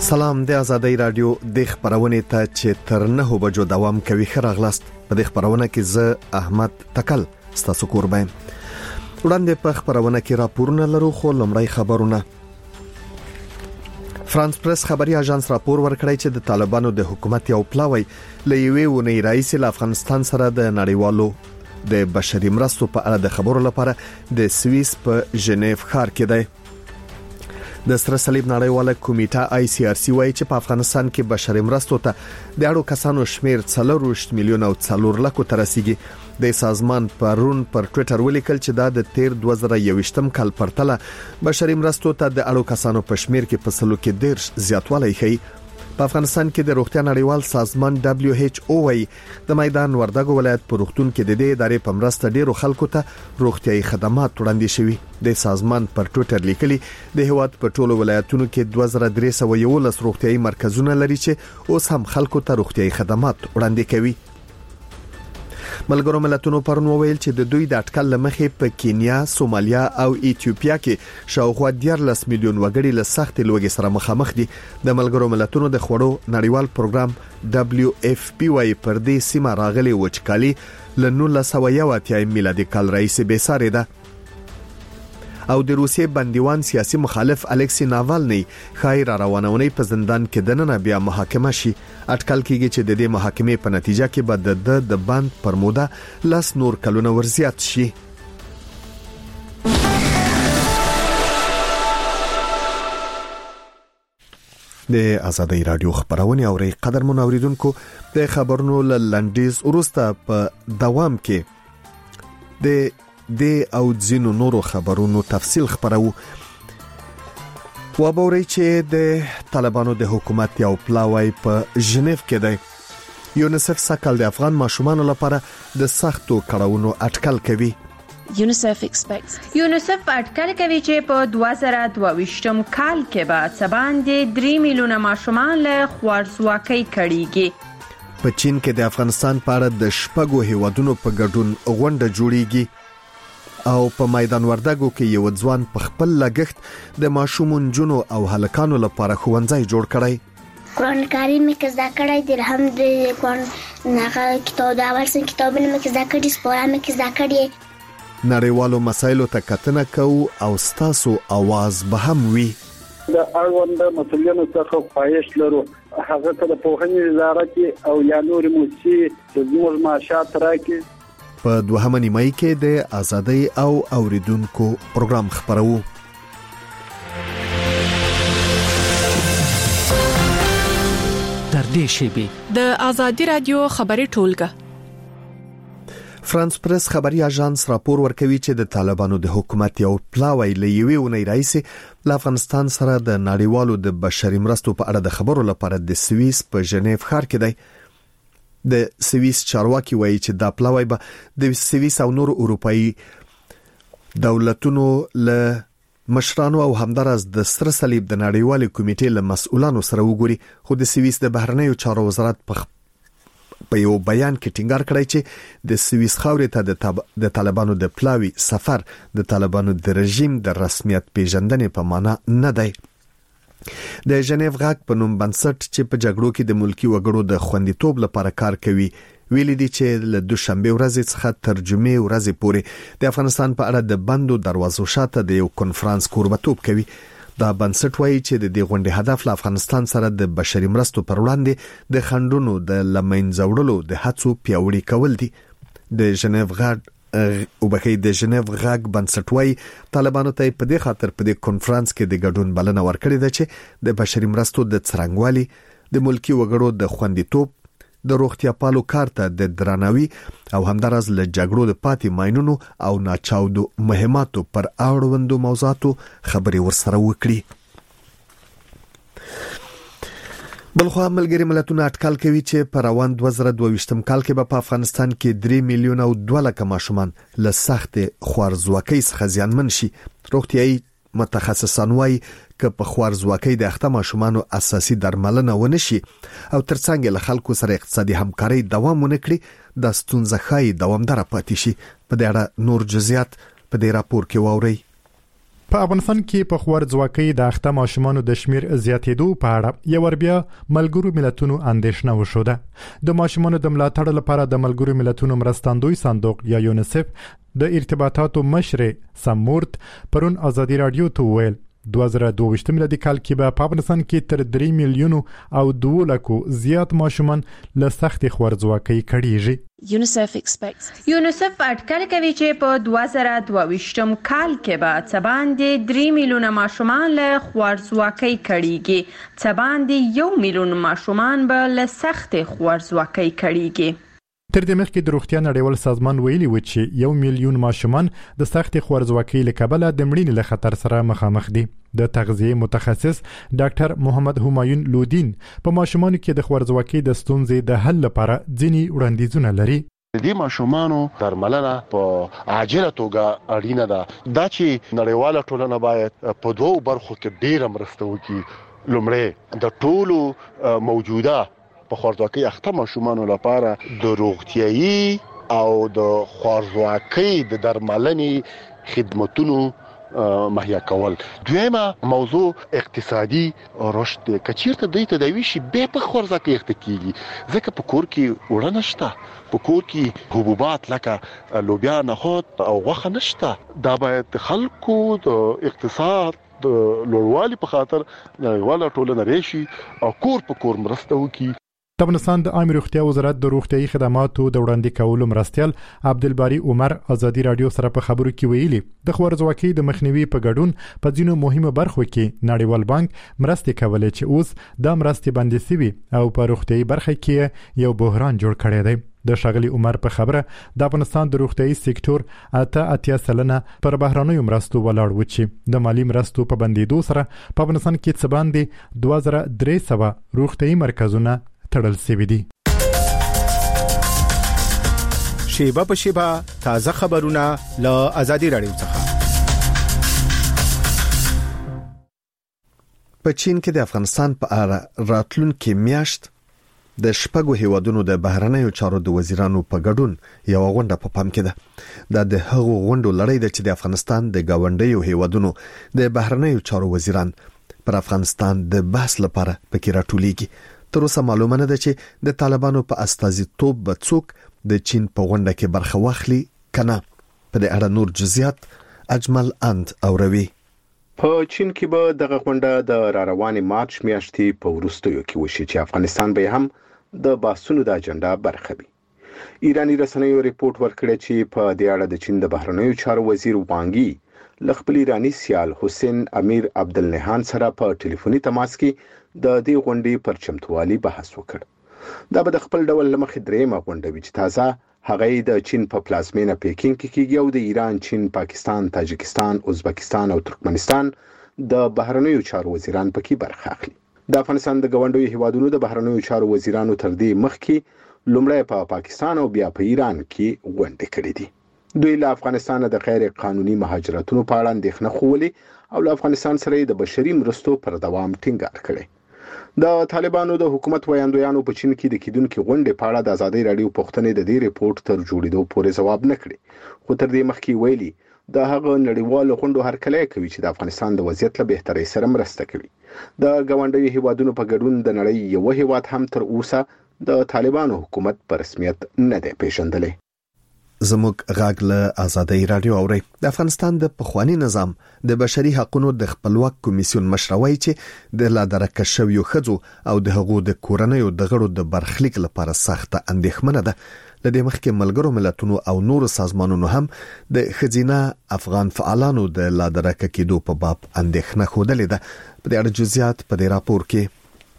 سلام د آزادۍ رادیو د خبرونه ته چې تر 9 بجو دوام کوي. خراغلاست په د خبرونه کې زه احمد تکل ستاسو قربان. وړاندې په خبرونه کې راپورونه لرو، خو لمړی خبرونه. فرانس پریس خبري اژانس راپور ورکړی چې د طالبانو د حکومت یو پلاوی لېوي ونی رئیس افغانستان سره د نړیوالو د بشري مرستو په اړه د خبرو لپاره د سویس په ژنیف ښار کې دی. د سره صلیب نړیواله کمیټه ICRC وايي چې په افغانستان کې بشري مرستو ته د اړو کسانو شمیر 4 میلیون او 4 لک تر رسیدي. د سازمان پرون پر ټوئیټر ولیکل چې دا د 2021م کال پرتله بشري مرستو ته د اړو کسانو په شمیر کې په سلو کې ډیر زیاتوالی ښیي. په افغانستان کې د روغتیا نړیوال سازمان WHO وايي د میدان وردګو ولایت په روغتون کې د دې ادارې په مرسته ډیرو خلکو ته روغتيایي خدمات وړاندې شوي. د سازمان پر ټوئیټر لیکلي د هیواد په ټولو ولایتونو کې 2311 روغتيایي مرکزونه لري چې اوس هم خلکو ته روغتيایي خدمات وړاندې کوي. ملګرو ملتونو پرون وویل چې د دوی د اټکل لمخې په کینیا، سومالیا او ایتیوپیا کې شاوخوا 14 میلیون وګړي له سخت لوږې سره مخامخ دي. د ملګرو ملتونو د خوړو نړیوال پروګرام WFP وايي پر دې سیمه راغلي وچکالي له 1980 میلادي کال راهیسې بېسارې ده. او د روسیې بندیوان سیاسي مخالف الکسی ناوالنی خیر روانونی په زندان کې دننه بیا محاکمه شي. اټکل کېږي چې د دې محاکمې په نتیجه کې به د بند پر موده 10 نور کلونه ورزیات شي. د آزادۍ رادیو خبرونه اوري. قدرمن اوریدونکو، د خبرونو لنډیز ورسته په دوام کې د او ځینو نورو خبرونو تفصیل خبرو. وبوري چې د طالبانو د حکومت یو پلاوی په ژنیف کې دی. یونیسف سکل د افغان ماشومانو لپاره د سختو کړهونو اټکل کوي. یونیسف اټکل کوي چې په 2022م کال کې به څباندې 3 میلیونه ماشومان له خوارځواکۍ کړيږي. په چین کې د افغانستان په اړه د شپږو هیوادونو په ګډون غونډه جوړیږي. او په میدان وردګو کې یو ځوان په خپل لګښت د ماشومون جنو او هلکانو لپاره خوندزای جوړ کړی. قرآن کریم کې زده کړی د هم د قرآن نه کتاب د اول سن کتابونه کې زده کړی، سپوره کې زده کړی. نړیوالو مسایلو ته کتنه کوو او ستاسو आवाज به هم وي. د اړوند مسؤلیتونو څخه خواهش لرو هغه ته د پوهنې وزارت او یا نور موسسې د زموږ معاشات راکړي. په دوهمه نیمه کې د آزادۍ او اوریدونکو پروګرام خبرو. تر دې شیبه د آزادۍ رادیو خبري ټولګه. فرانس پریس خبري اژانس راپور ورکوي چې د طالبانو د حکومت یو پلاوی لېوي ونی رئیس له افغانستان سره د نړیوالو د بشري مرستو په اړه د خبرو لپاره د سویس په ژنیف ښار کې دی. د سویس چارواکي وایي چې دا پلاوی به د سویس او نور اروپאי دولتونو له مشرانو او همدارس د سره صلیب د نړیوال کمیټې له مسؤلانو سره وګوري. خو د سویس د بهرنیو چارو وزارت په یو بیان کې ټینګار کړی چې د سویس خاورې ته د طالبانو د پلاوی سفر د طالبانو د رژیم د رسمیت پیژندنې په معنا نه دی. د ژنیف غاک په نوم بنسټ چې په جګړو کې د ملکی وګړو د خوندیتوب لپاره کار کوي ویل دي چې له دوشنبه ورځې څخه تر جمعې ورځې پورې د افغانستان په اړه د بندو دروازو شاته د یو کنفرانس کوربتوب کوي. دا بنسټ وایي چې د دې غونډې هدف له افغانستان سره د بشري مرستو پر وړاندې د خنډونو د لمنځه وړلو د هڅو پیاوړي کول دي. د ژنیف غاک بنسټ وایي طالبانو ته په دې خاطر په دې کنفرانس کې د ګډون بلنه ورکړې ده چې د بشري مرستو د څرنګوالي، د ملکی وګړو د خوندیتوب، د روغتیا پالو کارته د درناوي او همدارس له جګړو د پاتې ماینونو او ناچاودو مهماتو پر اړوندو موضوعاتو خبري ورسره وکړي. بلخوا ملګری ملتونه اټکل کوي چې په روان 2022م کال کې په افغانستان کې 3 میلیون او 2 لک ماشومان له سخت خوارځواکۍ څخه زیانمن شي. روغتيایي متخصصان وايي چې په خوارځواکۍ د اخته ماشومانو اساسي درملنه ونشي او ترڅنګ له خلکو سره اقتصادي همکاري دوام ونکړي د ستونزې خای دوامدار پاتې شي. په دې اړه نور جزئیات په دې راپور کې واوري. په افغانستان کې په خوارځواکۍ د اخته ماشومانو د شمیر زیاتېدو په اړه یو بیا ملګرو ملتونو اندېښنه وشوده. د ماشومانو د ملاتړ لپاره د ملګرو ملتونو مرستندوی صندوق یا یونیسف د ارتباطاتو مشر سمورت پرون ازادي رادیو ته وویل 2022 میلادي کال کې په افغانستان کې تر 3 میلیون او 2 لکو زیات ماشومان له سختي خوارځواکۍ کړيږي. یونیسف اټکل کوي چې په 2022 کال کې به څه باندې 3 میلیون ماشومان له خوارځواکۍ کړيږي، څه باندې 1 میلیون ماشومان به له سختي خوارځواکۍ کړيږي. تر دې مخکې د روغتیا نړیوال سازمان ویلي و چې 1 میلیون ماشومان د سختي خوارځواکۍ له کبله د مړینې له خطر سره مخامخ دي. د تغذیه متخصص ډاکټر محمد همایون لودین په ماشومانو کې د خوارځواکۍ د ستونزې د حل لپاره ځینی وړاندیزونه لري. دې ماشومانو درملنه په عاجله توګه اړینه ده. دا چې نړیواله ټولنه باید په دوه برخو کې ډېر مرسته وکړي. لومړی د ټولو موجوده په خوارځواکۍ اخته ماشومانو لپاره د روغتيایي او د خوارځواکۍ د درملنې خدماتونو مهیا کول. دویمه موضوع اقتصادي رشد. کچیرته د تداوی شي به په خوارځواکۍ اخته کیږي ځکه په کور کې وړه نشته، په کور کې حبوبات لکه لوبیا، نخود او غوښه نشته. دا باید خلکو د اقتصاد د لوړوالي په خاطر نړیواله ټولنه راشي او کور په کور مرسته وکړي. د افغانستان د عامه روغتیا وزارت د روغتيایي خدماتو د وړاندې کولو مرستیال عبدالباری عمر ازادي رادیو سره په خبرو کې ویلي د خوارځواکۍ د مخنیوي په ګډون په ځینو مهمه برخو کې نړیوال بانک مرستې کولې چې اوس د مرستې بندي سوي او په روغتيایي برخه کې یو بحران جوړ کړی دی. د شاغلي عمر په خبره د افغانستان د روغتيایي سکتور 80% پر بهرانيو مرستو ولاړ و چې د مالی مرستو په بندیدو سره په افغانستان کې څه باندې 2300 روغتيایي مرکزونه تړل شوي دي. شیبه په شیبه تازه خبرونه له ازادي رادیو څخه. په چین کې د افغانستان په اړه راتلونکي میاشت د شپږو هیوادونو د بهرنیو چارو د وزیرانو په ګډون یو غونډه په پام کې ده. د هغو غونډو لړۍ ده چې د افغانستان د گاونډیو هیوادونو د بهرنیو چارو وزیران پر افغانستان د بحث لپاره پکې راټولیږي. تر اوسه معلومه نه ده چې د طالبانو په استازیتوب به څوک د چین په غونډه کې برخه واخلي کنه. په دې اړه نور جزئیات اجمل اند اوروي. په چین کې به دغه غونډه د راروانې مارچ میاشتې په وروستیو کې وشي چې افغانستان به هم د بحثونو د اجنډا برخه وي. ایرانی رسنیو ریپورت ورکړی چې په دې اړه د چین د بهرنیو چارو وزیر وانګي له خپل ایرانی سیال حسین امیر عبدالنهان سره په ټلیفوني تماس کې د دې غونډې پر چمتووالي بحث وکړ. دا به د خپل ډول لمخې درېمه غونډه وي چې تازه هغه د چین په پلازمینه پیکینګ کې کیږي او د ایران، چین، پاکستان، تاجکستان، ازبکستان او ترکمنستان د بهرنیو چارو وزیران پکې برخه اخلي. د افغانستان د ګاونډیو هیوادونو د بهرنیو چارو وزیرانو تر دې مخکې لومړی په پاکستان او بیا په ایران کې غونډې کړې دي. دوی له افغانستان د غیر قانوني مهاجرتونو په اړه اندېښنه خوولې او له افغانستان سره د بشري مرستو پر دوام ټینګار کړی. د طالبانو د حکومت ویاندویانو په چین کې د کیدونکو غونډې په اړه د ازادي رادیو پوښتنې د دې ریپورت تر جوړېدو پورې ځواب نه کړی، خو تر دې مخکې ویلي د هغه نړیوالو غونډو هرکلی کوي چې د افغانستان د وضعیت له بهترۍ سره مرسته کوي. د ګاونډیو هیوادونو په ګډون د نړۍ یو هیواد هم تر اوسه د طالبانو حکومت په رسمیت نه دی پیژندلی. زموږ غاګ له ازادي رادیو اوري. د افغانستان د پخوانی نظام د بشري حقوقو د خپلواک کمیسیون مشروي چې د لادرکه شویو خځو او د هغو د کورنیو د غړو د برخلیک لپاره سخته اندېښمنه ده. لدې مخکې ملګرو ملتونو او نور سازمانونو هم د خزینه افغان فعالانو د لادرکه کېدو په باب اندېښنه خوده لیده. په دې اړه جزئیات په دې راپور کې.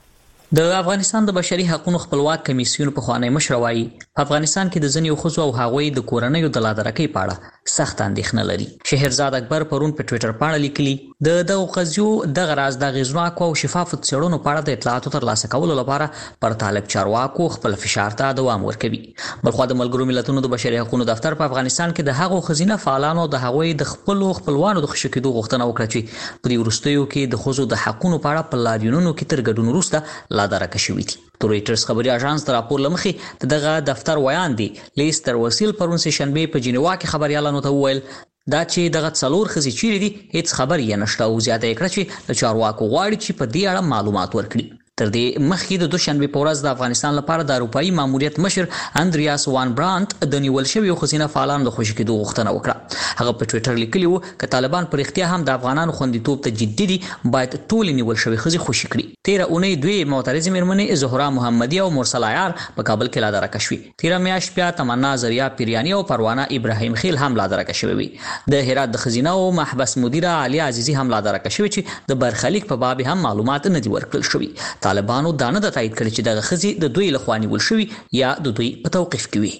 د افغانستان د بشري حقوقو خپلواک کمیسیون په خوانی مشروي په افغانستان کې د ځینو خزو او هغوی د کورنیو د لادرکې پاړه سخت اندېښنه لري. شهرزاد اکبر پرون په ټوئیټر باندې لیکلي د دغه قضیو د غراز د غزناکو او شفاف څېړنو په اړه د اطلاعاتو ترلاسه کولو لپاره پر طالب چارواکو خپل فشار ته دوام ورکوي. بلخو د ملګرو ملتونو د بشري حقوقو دفتر په افغانستان کې د هغو خزینه فعالانو د هغوی د خپلوانو د خشکېدو غوښتنه وکړه چې په دې وروستیو کې د خزو د حقوقو په اړه په لاریونونو کې تر ګډون وروسته لادرکه شوې دي. رویټرز خبري اژانس د راپور لمخې دغه دفتر ویاندي لیستر وسیل پرون سه شنبه په جنیوا کې خبريالانو ته وویل دا چې دغه څلور ښځې چیرې دي هیڅ خبر یې نشته او زیاته یې کړه چې د چارواکو غواړي چې په دې اړه معلومات ورکړي. تر دې مخکې د دوشنبه په ورځ د افغانستان لپاره د اروپאי ماموریت مشر اندریاس وان برانت د نیول شویو ښځینه فعالانو د خوشي کېدو غوښتنه وکړه. هغه په ټوئیټر لیکلی و چې طالبان پر اختیار هم د افغانانو خوندیتوب ته جدي دي، باید ټول نیول شوی ښځې خوشي کړي. 13 اونۍ دوی معترضې مېرمنې زهرا محمدي او مرسل عیار په کابل کې لا درکه شوې. 13 میاشت بیا تمنا زریا پیریانی او پروانه ابراهیم خیل هم لا درکه شوې وي. د هرات د خزینه او محبس مدیره علي عزیزي هم لا درکه شوې چې د برخلیک په باب هم معلومات نه دي ورکړل شوي. طالبانو دانه د تایید کړي چې دغه ښځې د دوی لخوا نیول شوي یا د دوی په توقیف کې وي.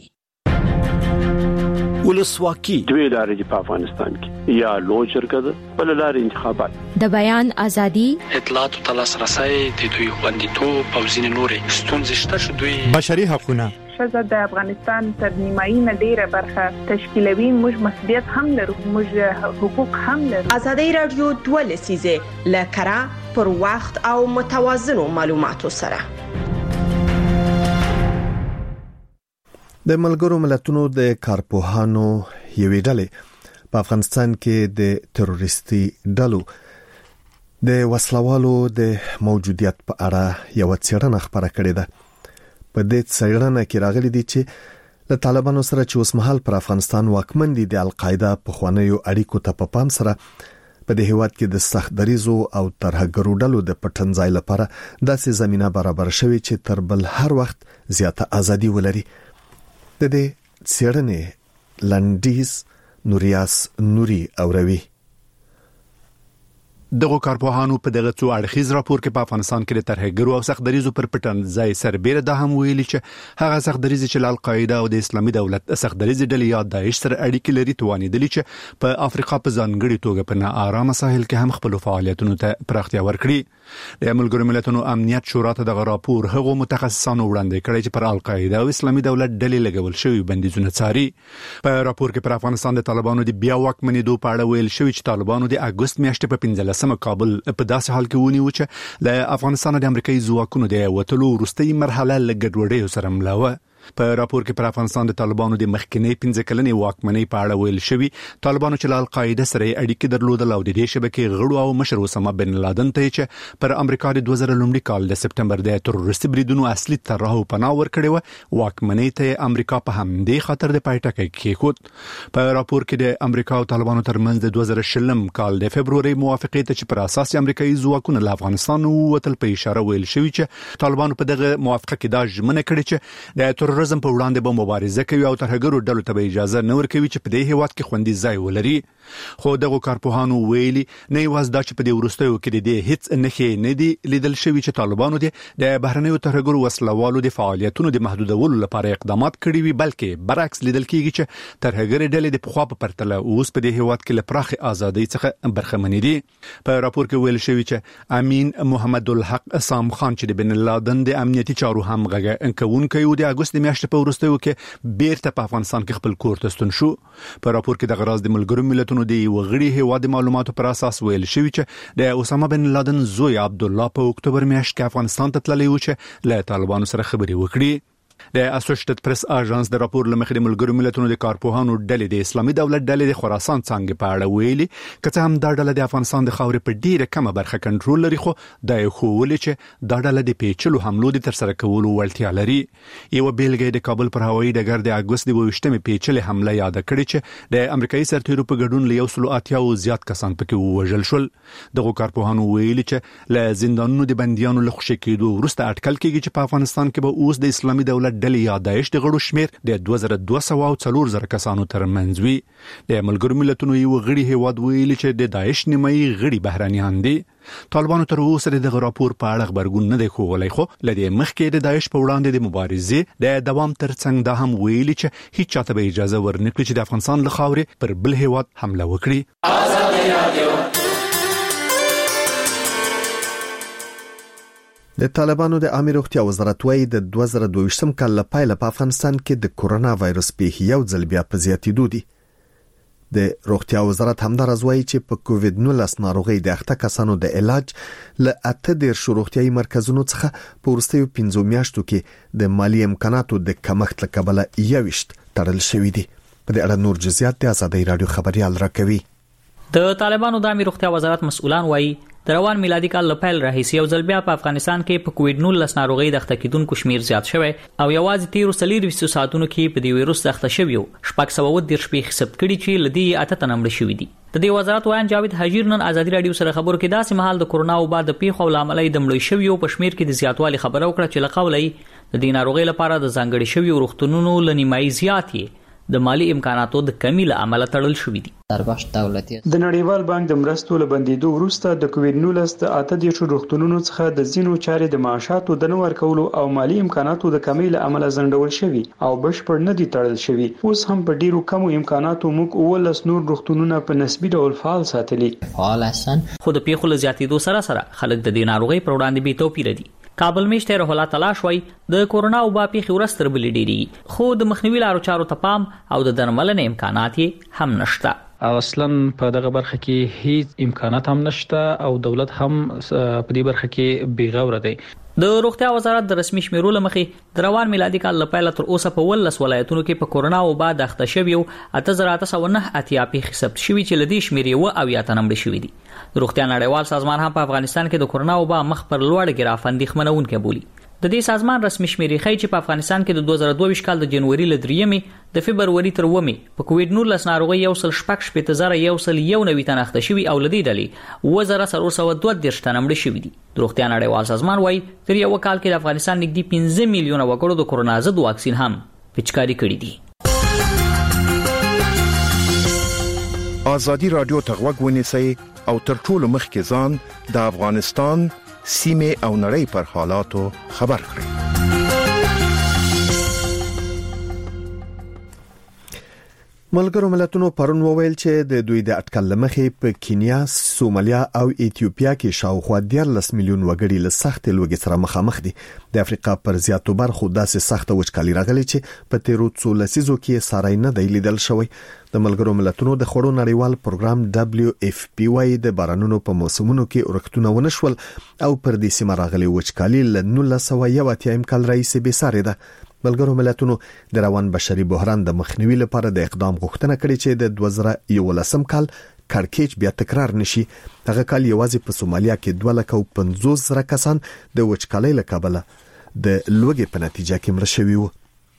ولسواکي دوی لارې دي په افغانستان کې، یا لوی جرګه ده بل لارې انتخابات، د بیان ازادي، اطلاعات او لاسرسي د دوی خوندیتوب او ځینې نورې ستونزې شته چې دوی بشري حقوقونه ښځه د افغانستان تر نیمایي نه ډیره برخه تشکیلوي. موږ مسؤلیت هم لرو، موږ حقوق هم لرو. ازادي رادیو 2 لسیزه لکرا پر وخت او متوازنو معلوماتو سره. د ملګرو ملتونو د کارپوهانو یوې ډلې په افغانستان کې د تروریستي ډلو د وسلوالو د موجودیت په اړه یو څېړنه خبره کړې ده. په دې څېړنه کې راغلي دي چې له طالبانو سره چې اوس مهال پر افغانستان واکمن دي د القاعده په خوانیو اړیکو ته په پام سره په دې هیواد کې د سخت دریزو او ترهګرو ډلو د پټنځای لپاره داسې زمينه برابر شوي چې تر بل هر وخت زیاته ازادي ولري. د دې څېړنې لنډیز نوریاس نوري اوروي. دغه کارپوهانو په دغه څو اړخیز راپور کې په افغانستان کې د ترهګرو او سختدریزو پر پټنځای سربېره د هم ویلي چې هغه سختدریزي چې القاعده او د اسلامي دولت سختدریزي ډلې یا داعش سره اړیکې لري توانیدلی چې په افریقا په ځانګړي توګه په ناارامه ساحل کې هم خپل فعالیتونو ته پراختیا ورکړي. د ملګرو ملتونو امنیت شورا ته دغه راپور هغو متخصصانو وړاندې کړی چې پر القاعده او اسلامي دولت ډلې لګول شوی بندیزونه څاري. په راپور کې پر افغانستان د طالبانو د بیا واکمنېدو په اړه ویل شوی چې طالبانو د اگست میاشتې په 15 کابل په داسې حال کې ونیو چې له افغانستان د امریکایي ځواکونو د وټلو وروستۍ مرحله لګډوډۍ سره ملاوه. په راپور کې پر افغانستان د طالبانو د مخکنی 15 کلنې واکمنۍ په اړه ویل شوی طالبانو چې له القاعده سره اړیکې درلودل او د دې شبکې غړو او مشر اسامه بن لادن ته چې پر امریکا د 2000 کال د سپټمبر د تروریستي بریدونو اصلي طرح او پناه ورکړی و واکمنۍ ته امریکا په همدې خاطر د پایټکې کېښود. په راپور کې د امریکا او طالبانو ترمنځ د 2020 کال د فبرवरी موافقې ته چې پر اساس امریکایي ځواکونه له افغانستان ووتل په اشاره ویل شوی چې طالبانو په دغه موافقه کې دا ژمنه کړې چې د تروریزم په وړاندې به مبارزه کوي او ترهګرو ډلو ته اجازه نه ورکوي چې په دې هیواد کې خوندي ځای ولري. خو دغه کارپوهانو ویلي نه یوازې دا چې په دې وروستیو کې د هیڅ نښې نه دي لیدل شوي چې طالبانو د بهرنیو ترهګرو وسلوالو د فعالیتونو د محدودولو لپاره اقدامات کړي وي، بلکې برعکس لیدل کیږي چې ترهګري ډلې د پخوا په پرتله اوس په دې هیواد کې لپاره ازادۍ څخه برخمنې دي. په راپور کې ویل شوی چې امین محمد الحق سام خان چې د بن لادن د امنیتي چارو همغږی کوونکی و د اگست میاشتې په وروستیو کې بیرته په افغانستان کې خپل کور ته ستون شو. په راپور کې د غراز د ملګرو ملتونو د وغړي هیواد معلوماتو پر اساس ویل شوی چې د اسامه بن لادن زوی عبد الله په اکتوبر میاشت کې افغانستان ته تللی و چې له طالبانو سره خبرې وکړي. د اسوسییټډ پریس اژانس د راپور لمخې د ملګرو ملتونو د کارپوهانو ډلې د اسلامي دولت ډلې د خراسان څنګه په اړه ویلي کته هم دا ډله د افغانستان د خاورې په ډیره کمه برخه کنټرول لري، خو دا یو خولي چې دا ډله د پیچلو حملو د تر سره کولو وړتیا لري. یو بیلګه د کابل پر هوایي ډګر د اگست د 28مې پیچلې حمله یاد کړي چې د امریکایي سرتیرو په ګډون له 180 زیات کسان پکې وژل شول. دغه کارپوهانو ویلي چې له زندانونو د بنديانو له خوشي کېدو وروسته اټکل کېږي چې په افغانستان کې به اوس د اسلامي دولت ډلې یا داعش د غړو شمیر د 2240 کسانو ترمنځ وي. د ملګرو ملتونو یو غړي هیواد ویلي چې د داعش نیمایي غړي بهرانيان دي. طالبانو تر اوسه د راپور په اړه خبرګون نه دی خوغلی، خو لدی مخکې د داعش په وړاندې د مبارزې د دوام ترڅنګ دا هم ویلي چې هیڅ چاته به اجازه ورنکړي چې د افغانستان له خاورې پر بل هیواد حمله وکړي. آزادي رادیو د طالبانو د عامه روغتیا وزارت وايي د 2022 کال لپاره په افغانستان کې د کورونا وایرس پیښې یو ځل بیا په زیاتېدو دي. د روغتیا وزارت همدارز وايي چې په کووډ 19 ناروغي د اخته کسانو د علاج له 18 روغتیايي مرکزونو څخه په ورستیو 15 میاشتو کې د مالی امکاناتو د کمښت له کبله 21 تړل شوی دي. په دې اړه نور جزئیات د ازادي رادیو خبريال راکوي. د طالبانو د امیر روغتیا وزارت مسؤلان وایي د روان میلادي کال له پیل راهیسې یو ځل بیا په افغانستان کې په کووډ-19 ناروغي د اخته کېدونکو شمیر زیات شوی او یوازې 13 ساعتونو کې په دې وایروس د اخته شویو 630 ثبت کړي چې لدی 8 تن مړ شوي دي. د دې وزارت وایي جاوید حجیر نن ازادي رادیو سره خبرو کې داسې مهال د کورونا او بعد د پیښو لاملې د مړ شویو په شمیر کې د زیاتوالي خبره وکړه چې لقولې د دې ناروغي لپاره د ځانګړي شویو روغتونونو لنیمایي زیاتې د مالی امکاناتو د کمی له امله تړل شوې دي. د نړیوال بانک د مرستو له بندیدو وروسته د کووډ-19 د 8 روغتونونو څخه د زینو چارې د معاشاتو د نور کولو او مالی امکاناتو د کمی له امله ځنډول شوي او بشپړ نه دي تړل شوي. اوس هم په ډیرو کمو امکاناتو موږ 19 نور روغتونونه په نسبي ډول فعال ساتلي. خو د پیښو له زیاتېدو سره خلک د دې ناروغي پر وړاندې بې توپیره دي. کابل میشته روح الله تلاش وای د کورونا او با پیښې ورستر بل ډیری خو د مخنیوي لارو چارو ته پام او د درملنې امکانات هم نشته او اصلا په دغه برخه کې هیڅ امکانات هم نشته او دولت هم په دې برخه کې بیغوره دی. د روغتیا وزارت د رسمي شمیرو لمخې د روان میلادي کال له پیله تر اوسه په 19 ولایتونو کې په کورونا او بعد اخته شویو 8909 پیښې ثبت شوي چې لدی شمیرې و او یا تنمړ شوي دي. د روغتیا نړیوال سازمان هم په افغانستان کې د کورونا او بعد مخ پر لوړ ګراف اندېښمنونکې بولي. د دې سازمان رسمي شمیرې ښیي چې په افغانستان کې د 2022 کال د جنوري له 3 د فبروري تر 9 په کووډ-19 ناروغي 1.1 تن اخته شوي او لدی ډلې 2432 تن مړ شوي دي. د روغتیا نړیوال سازمان وایي تر یو کال کې د افغانستان نږدې 15 میلیونه وګړو د کورونا ضد واکسین هم پچکاري کړي دي. ازادي رادیو ته غوږ ونیسئ او تر ټولو مخکې ځان د افغانستان سیمه او نړۍ پر حالاتو خبر کړئ. ملګرو ملتونو پرون وویل چې د دوی د اټکل لمخې په کینیا، سومالیا او ایتیوپیا کې شاوخوا 13 میلیون وګړي له سخت لوږې سره مخامخ دي. د افریقا پر زیاتو برخو داسې سخت وچکالي راغلي چې په تیرو 13 لسیزو کې سارای نه دی لیدل شوی. د ملګرو ملتونو د خړو نړیوال پروګرام WFP وايي د بارانونو په موسمونو کې اورښتونه ونشول او پر دې سیمه راغلي وچکالي له 1980 کال راهیسې به ساري ده. ملګرو ملتونو د روان بشري بحران د مخنیوي لپاره د اقدام غوښتنه کړې چې د 2011 کال کارکېچ بیا تکرار نشي. هغه کال یوازې په سومالیا کې 250,000 کسان د وچکالۍ له کبله د لوږې په نتیجه کې مړه شوي وو.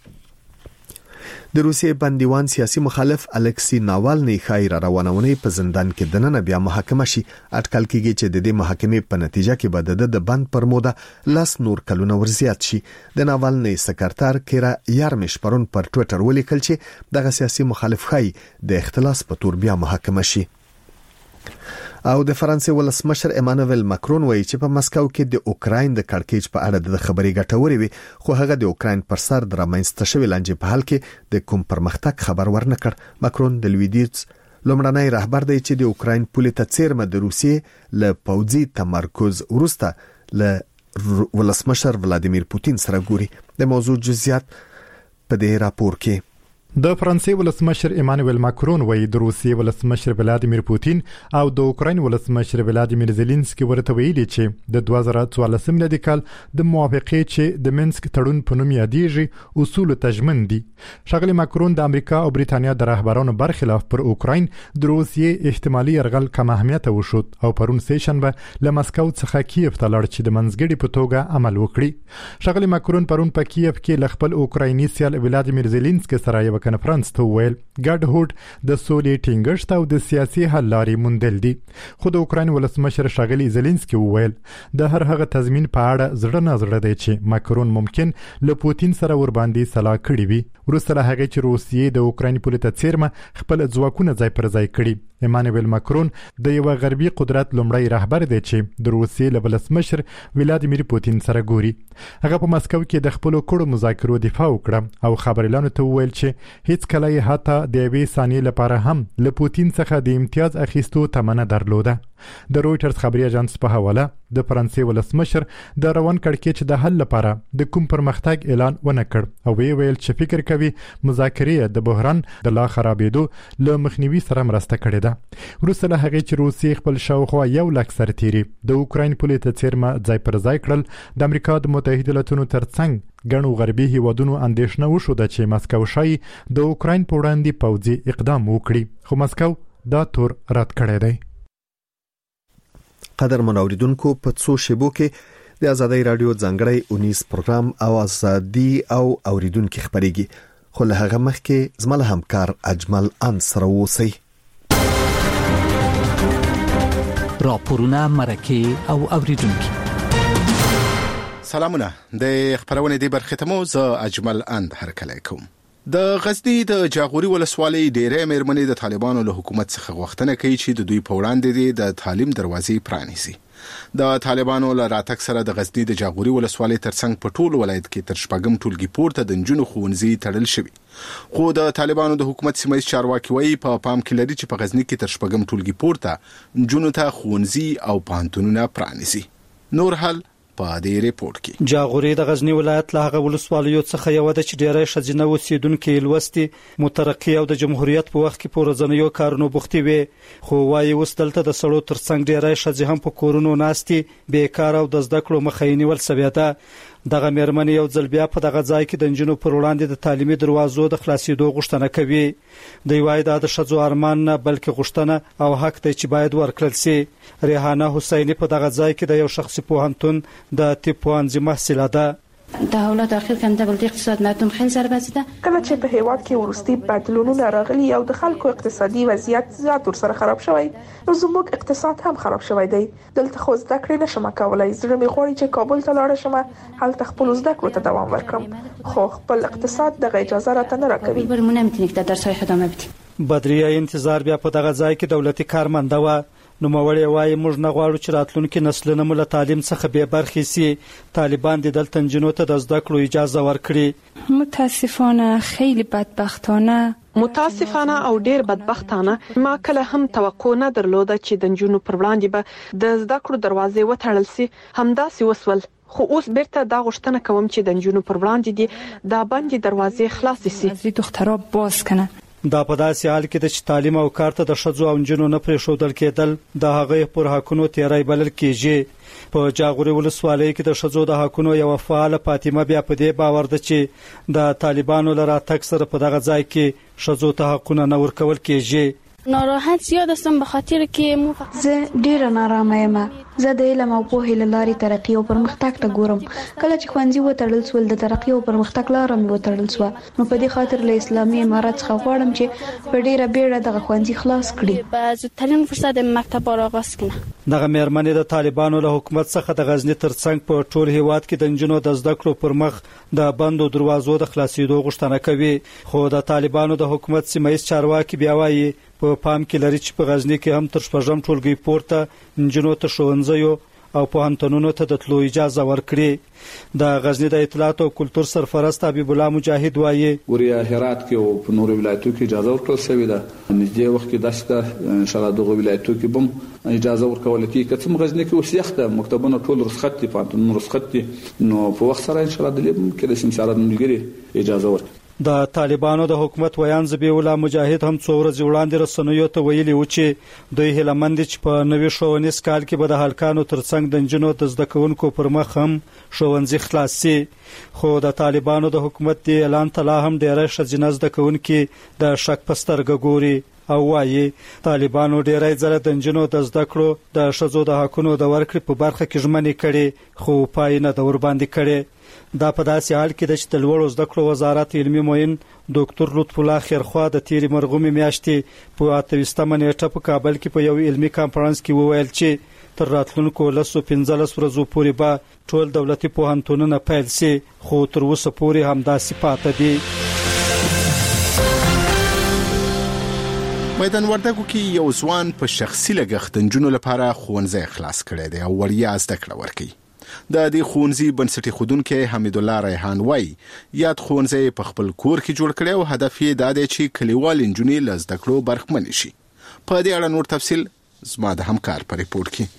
د روسیې بندیوان سیاسي مخالف الکسی ناوالنی خیر روانونې په زندان کې دننه بیا محاکمه شي. اټکل کېږي چې د دې محاکمې په نتیجه کې به د بند پر موده 10 نور کلونه ورزیات شي. د ناوالنی سکرټر کیرا یارمش پرون پر ټوئیټر ولیکل چې دغه سیاسي مخالف خای د اختلاس په تور بیا محاکمه شي. او د فرانسې ولسمشر ایمانوئل ماکرون وایي چې په مسکو کې د اوکراین د کړکېچ په اړه د خبري ګټوري وي خو هغه د اوکراین پر سر د رامنځته شوی لانجې په حل کې د کوم پرمختګ خبر ورنکړ. ماکرون د لویدیز لومړنی رهبر دی چې د اوکراین پولې ته څیرمه د روسیې له پوځي تمرکز وروسته له ولسمشر ولادیمیر پوتین سره ګوري. د موضوع جزئیات په دې راپور کې. د فرانسې ولسمشر ایمانوئل ماکرون وایي د روسیې ولسمشر ولادیمیر پوتین او د اوکراین ولسمشر ولادیمیر زيلنسکي ورته ویلي چې د 2014 میلادي کال د موافقې چې د منسک تړون په نوم یادېږي اصول تضمین دي. ښاغلي ماکرون د امریکا او بریتانیا د رهبرانو برخلاف پر اوکراین د روسیې احتمالي يرغل کم اهمیت وشود او پرون سیشنبه له مسکو څخه کیف ته لاړ چې د منځګړي په توګه عمل وکړي. ښاغلي ماکرون پرون په کیف کې خپل اوکرایني سیال ولادیمیر زيلنسکي سره یو کنفرانس ته ویل ګډ هوډ د سولې ټینګښت او د سیاسي حل لارې موندل دي. خو د اوکراین ولسمشر ښاغلي زيلنسکي ویل د هر هغه تضمین په اړه زړه نه زړه دی چې ماکرون ممکن له پوتین سره ور باندې صلاح کړي وي وروسته له هغه چې روسیې د اوکراین پولې ته څیرمه خپل ځواکونه ځای پر ځای کړي. ایمانوئل ماکرون د یو غربي قدرت لومړی رهبر دی چې د روسیې له ولسمشر ولادیمیر پوتین سره ګوري. هغه په مسکو کې د خپل کړو مذاکرو دفاع وکړه او خبريالانو ته وویل چې هیڅ کله یې حتی د یوې ثانیې لپاره هم له پوتین څخه د امتیاز اخیستو تمنه درلوده. د رويټرز خبري اژانس په حواله د فرانسې ولسمشر د روان کړکېچ د حل لپاره د کوم پرمختګ اعلان ونه کړ او ویل چې فکر کوي مذاکرې د بحران د لا خرابېدو له مخنیوي سره مرسته کړې ده. وروسته له هغې چې روسیې خپل شاوخوا 100,000 سرتیري د اوکراین پولې ته څیرمه ځای پر ځای کړل د امریکا د متحده ایالاتونو ترڅنګ ګڼو غربي هیوادونو اندېښنه وشوده چې مسکو شای د اوکراین په وړاندې پوځي اقدام وکړي، خو مسکو دا تور رد کړی دی. قدر منوریدونکو په څو شیبو کې د آزادۍ رادیو ځانګړی اونیس پروګرام او ازادي او اوریدونکو خبريږي، خو له هغه مخکې زموږ همکار اجمل انصر ووسی. راپورونه، مرکه او اوریدونکو. سلامونه، د خبرونه دی برخه ته مو زه اجمل اند هرکلی کوم. د غزنی د جاغوري ولسوالۍ ډېرې مېرمنې د طالبانو له حکومت څخه غوښتنه کوي چې د دوی په وړاندې د تعلیم دروازې پرانیزي. د طالبانو له راتګ سره د غزنی د جاغوري ولسوالۍ ترڅنګ په ټول ولایت کې تر شپږم ټولګي پورته د نجونو ښوونځي تړل شوي، خو د طالبانو د حکومت سیمه چارواکي وایي په پام کې لري چې په غزنی کې تر شپږم ټولګي پورته نجونو ته ښوونځي او پوهنتونونه پرانیزي. نور حل په دې ریپورت کې. جاغوري د غزنی ولایت له هغه ولسوالیو څخه یو د چې ډېرې ښځینه اوسیدونکو لوستي، مترقي او د جمهوریت په وخت کې په ورځنیو کارونو بوختي وي، خو وايي اوس دلته د سړو ترڅنګ ډېرې ښځې هم په کورونو ناستي، بیکار او د زده کړو مخه یې نیول سوې ده. دغه مېرمنې یو ځل بیا په دغه ځای کې د نجونو پر وړاندې د تعلیمي دروازو د خلاصېدو غوښتنه کوي. دوی وايي دا د ښځو ارمان نه بلکې غوښتنه او حق دی چې باید ورکړل شي. ریحانه حسینی په دغه ځای کې د یو شخصي پوهنتون د طب پوهنځي محصله ده. تحولات اخیر کنده بلدی اقتصاد مردم خیلی ضربه زده. کله چې په هیواد کې ورستي بدلونونه راغلي او د خلکو اقتصادي وضعیت زیات ورسره خراب شوی، نو زموږ اقتصاد هم خراب شوی دی. دلته خو زده کړې نشم کولای، زړه مې غواړي چې کابل ته لاړ شم، هلته خپل زده کړو ته دوام ورکړم، خو خپل اقتصاد دغه اجازه راته نه راکوي. برمون نمیتونی که در درس‌های ادامه بدیم. بدریه انتظار بیا په دغه ځای کې دولتي کارمنده و. نو موري وايي موږ نه غواړو چې راتلونکي نسلونه مل تعلیم څخه به برخې سي. طالبان د دلته نجونو ته د زده کړو اجازه ورکړي. متاسفانه خیلی بدبختانه او ډیر بدبختانه ما کله هم توقع نه درلوده چې د نجونو پر وړاندې به د زده کړو دروازې وتړل سي. همداسې وسول، خو اوس بیرته دا غوښتنه کوم چې د نجونو پر وړاندې دي دا باندې دروازې خلاصې سي. از دخترها باز کنه. دا په داسې حال کې د تعلیم او کار ته د ښځو او نجونو نه پرېښودل کېدل د هغې پر حقونو تیری بلل کېږي. په جاغوري ولسوالۍ کې د ښځو د حقونو یو فعال فاطمه بیا په دې باور ده چې د طالبانو له راتګ سره په دغه ځای کې ښځو ته حقونه نه ورکول کېږي. ناراحت زیاد هستم به خاطر که زه ډیر نارامه یم. زه د علم او پوهې لارې ترقی او پرمختګ ته ګورم. کله چې ښوونځي وتړل سول د ترقی او پرمختګ لار مې وتړل سو، نو په دې خاطر له اسلامي امارت څخه غواړم چې په ډیره بیړه دغه ښوونځي خلاص کړي. به زودترین فرصت مکتب آغاز کړي. دغه مېرمنې د طالبانو له حکومت څخه د غزنی ترڅنګ په ټول هیواد کې د نجونو د زده کړو پر مخ د بندو دروازو د خلاصېدو غوښتنه کوي، خو د طالبانو د حکومت سیمه چارواکي بیا وايي په پام کې لري چې په غزنی کې هم تر شپږم ټولګي پورته نجونو ته ښوونځیو او پوهنتونونو ته د تلو اجازه ورکړي. د غزنی د اطلاعات او کلتور سرپرست حبیب الله مجاهد وايي وریا هرات کې او په نورو ولایتو کې اجازه ورکړل شوې ده. نږدې وخت کې داسې ان شاء الله دغه ولایتو کې بم اجازه ورکول کېږي. که څومره غزنی کې اوس یخته مکتبونه ټول رخصت دي، پوهنتونونه رخصت دي، نو په وخت سره ان شاء الله د لیب کې د سمساره ملګری اجازه ورکړي. د طالبانو د حکومت ویان ذبیح الله مجاهد هم څو ورځې وړاندې رسنیو ته ویلي و چې دوی هیلمند چې په نوي ښوونیز کال کې به د هلکانو ترڅنګ د نجونو د زده کوونکو پر مخ هم ښوونځي خلاص شي. خو د طالبانو د حکومت دی اعلان ته لا هم ډېری ښځینه زده کوونکي د شک په سترګه ګوري او وايي طالبانو ډېری ځله د نجونو د زده کړو د ښځو د حقونو د ورکړې په برخه کې ژمنې کړي، خو پای نه د ورباندې کړي. دا په داسې حال کې چې د لوړو زده کړو وزارت علمي معین ډاکټر لطف الله خیرخوا د تیری مرغومي میاشتې په 28 نیټه په کابل کې په یو علمي کانفرنس کې وویل چې تر راتلونکو 15 ورځو پورې به ټول دولتي پوهنتونونه پیل شي، خو تر اوسه پورې همداسې پاتې دي. میدان وردګو کې یو ځوان په شخصي لګښت د نجونو لپاره ښوونځی خلاص کړی دی او وړیا زده کړه ورکوي. د دې ښوونځي بنسټي خودونکو حمید الله ریحان وای یاد ښوونځي په خپل کور کې جوړ کړی او هدف یې دا دی چې کلیوال نجونې له زده کړو برخمن شي. په دې اړه نور تفصیل زما د همکار په ریپورت کې.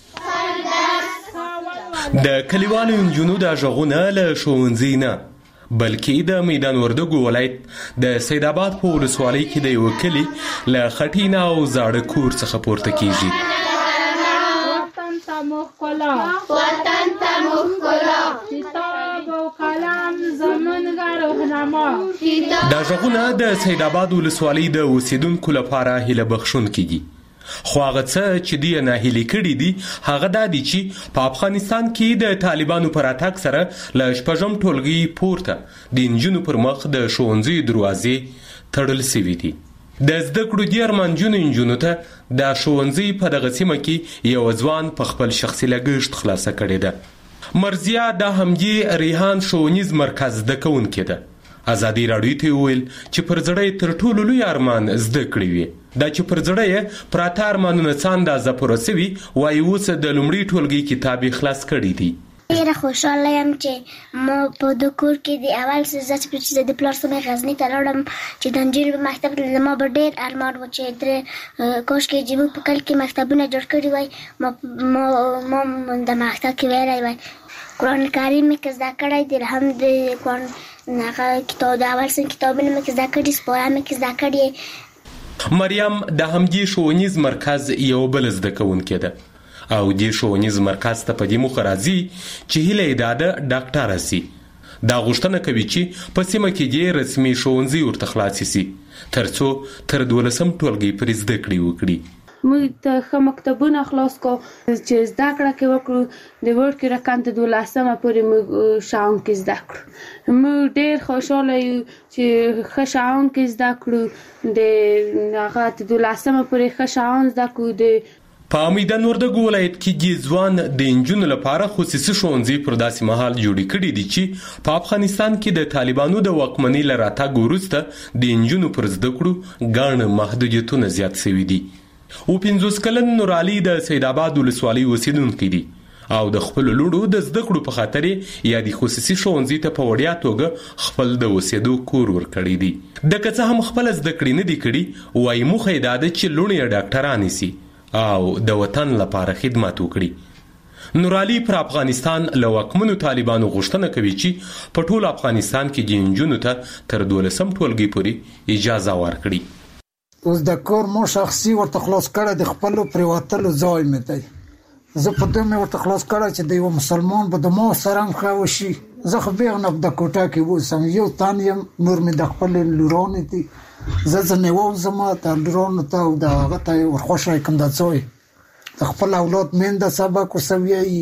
د کلیوالو نجونو د ژغونه له ښوونځي نه بلکې د میدان وردګو ولایت د سید آباد په ولسوالۍ کې د یو کلي له خټینه او زاړه کور څخه پورته کیږي. وطن ته مخکلا کتاب او قلم زمونږ راهنما. دا ژغونه د سید آباد ولسوالۍ د اوسیدونکو لپاره هیله بخښونکي دي. خو هغه څه چې دوی ناهیلي کړي دي هغه دا دي چې په افغانستان کې د طالبانو پر اتاک سره له شپږم ټولګي پورته د نجونو پر مخ د ښوونځي دروازې تړل سوي دي. د زده کړو دې ارمانجنو نجونو ته د ښوونځي په دغه سیمه کې یو ځوان په خپل شخصي لګښت خلاصه کړې ده. مرزیه د همدې ریحان ښوونیز مرکز زده کوونکې ده. ازادي راډیو ته وویل چې پر زړه یې تر ټولو لوی ارمان زده کړې وي. دا چې پر زړه یې پراته ارمانونه څه اندازه پوره سوي وایي اوس د لومړي ټولګي کتاب یې خلاص کړی دی. ډېره خوشحاله یم چې ما په د کور کې د اول څه چې د پلار سره غزني ته لاړم چې د نجونو په مکتب ما به ډېر ارمان و چې کاش کې چې موږ په کلي کې مکتبونه جوړ کړي وای ما د مکتب کې ویلی وای. قرآن کریم مې که زده کړی دی هم د قرآن کتاب د اول څه کتابونه مې که زده کړي سپاره مې که زده کړي. مریم د همدې ښوونیز مرکز یو بل زده کوونکې ده او دې ښوونیز مرکز ته په دې موخه راځي چې هیله یې دا ده ډاکټره سي. دا غوښتنه کوي چې په سیمه کې دې رسمي ښوونځي ورته خلاص سي تر څو تر 12م ټولګي پورې زده کړې وکړي. موږ ته ښه مکتبونه خلاص کو چې زده کړه کې وکړو د وړکي رقم ته 12مه پورې موږ شاون کې زده کړو. موږ ډېر خوشحاله یو چې ښه شاون کې زده کړو د هغه 12مه پورې ښه شاون زده کړو. په میدان وردګو ولایت کې ځوان د نجونو لپاره خصوصي ښوونځي پر داسې مهال جوړ کړي دي چې په افغانستان کې د طالبانو د واکمنۍ له راتګ وروسته د نجونو پر زده کړو ګڼ محدودیتونه زیات شوي دي. او 50 کلن نورعلي د سید آباد ولسوالۍ اوسیدونکی دي او د خپل لوړو د زده کړو په خاطر یا د خصوصي ښوونځي ته په وړیا توګه خپل د اوسېدو کور ورکړی دي. د که څه هم خپل زده کړې نه دي کړي وایي موخه یې دا ده چې لوڼې ډاکټرانې سي او د وطن لپاره خدمت وکړي. نورعلي پر افغانستان له واکمنو طالبانو غوښتنه کوي چې په ټول افغانستان کې د نجونو ته تر 12م ټولګي پورې اجازه ورکړي. اوس د کور مو شخصي ورته خلاص کړه د خپل پریواتلو ځای مې دی. زه په دې مې ورته خلاص کړه چې د یو مسلمان به د ما سره هم ښه وشي. زه خو بیغنه د کوټه کې اوسم یو تن یم نور مې د خپل لورانې دي. زه ځنې ووځم د لورانو ته او د هغه ته ورخوښه کړم د ځای د خپل اولاد مینده سبق ورسه ویایي